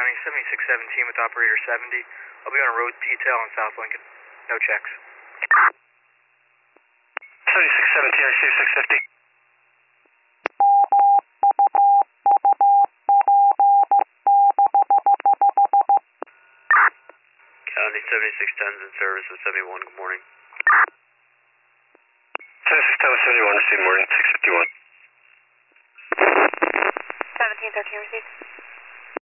County, 7617 with operator 70. I'll be on a road detail in South Lincoln. No checks. 7617, I see 650. County 7610's in service at 71, good morning. 7610 with 71, received morning, 651. 1713 received.